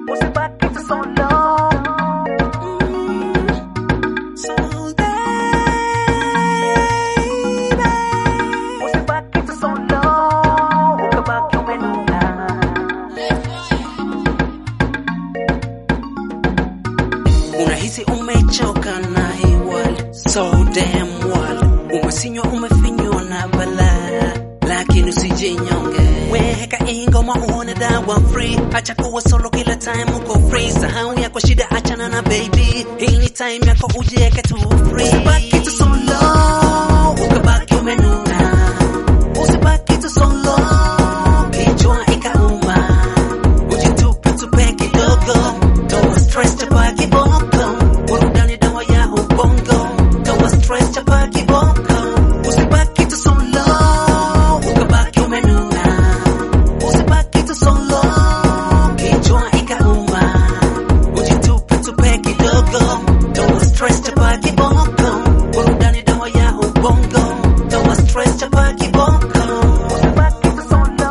usibaki tu solo. Usibaki tu solo, ukabaki umenuna. Unahisi umechoka na hii world, so damn world. Umesinywa umefinywa na balaa, lakini usijinyonge. Weka ingoma uone dawa free. Acha kuwa solo kila time uko free. Sahau yako shida achana na baby. Hii ni time yako ujieke tu free. Usibaki tu solo, ukabaki umenuna. Usibaki tu solo, kichwa ikauma. Ujitupe tupe kidogo, toa stress chapa kiboko. Burudani dawa ya ubongo, toa stress chapa kiboko. Usibaki tu solo, ukabaki umenuna. Usibaki tu solo, kichwa ikauma. Ujitupe tupe kidogo, toa stress chapa kiboko. Burudani dawa ya ubongo, toa stress chapa kiboko. Usibaki tu solo.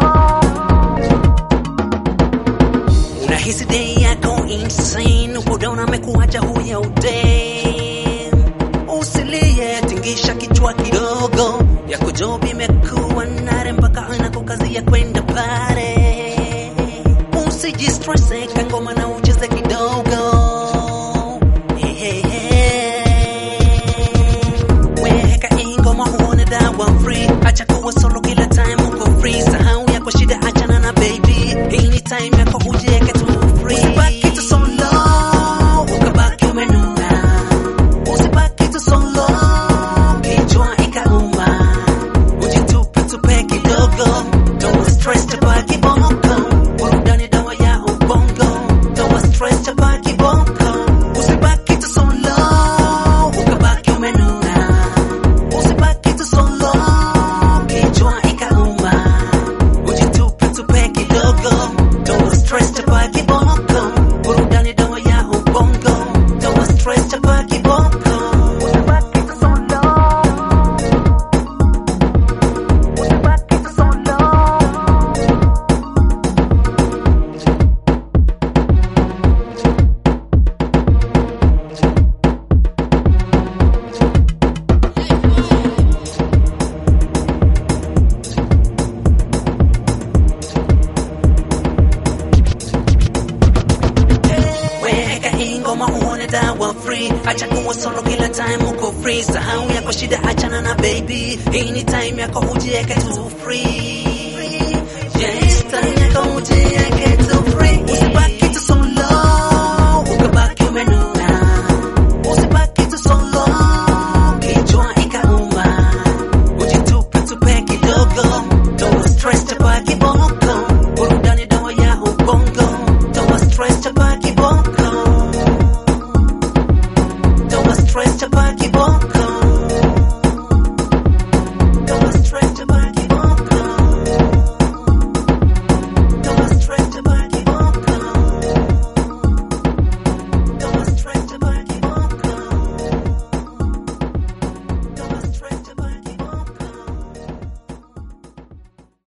Unahisi day yako insane, uko down amekuacha huya udem. Usilie, tingisha kichwa kidogo, yako job imekuwa nare mpaka inakukazia kwenda pale. Usijistress, kangoma na ucheze kidogo. Hey, hey, hey. Weka ingoma uone dawa free. Acha kuwa solo kila time uko free. Sahau yako shida achana na baby. Hii ni time yako ujieke tu free. Usibaki tu solo, ukabaki umenuna. Usibaki tu solo, kichwa ikauma. Ujitupe tupe kidogo, toa stress chapa kiboko. Burudani dawa ya ubongo, toa stress chapa kiboko. Usibaki tu solo, ukabaki umenuna. Usibaki tu solo, kichwa ikauma. Ujitupe tupe kidogo, toa stress chapa kiboko. Burudani dawa ya ubongo, toa stress chapa kiboko. Usibaki tu solo. Usibaki tu solo. Weka ingoma uone dawa free. Acha kuwa solo kila time uko free. Sahau yako shida achana na baby. Hii ni time yako ujieke tu free.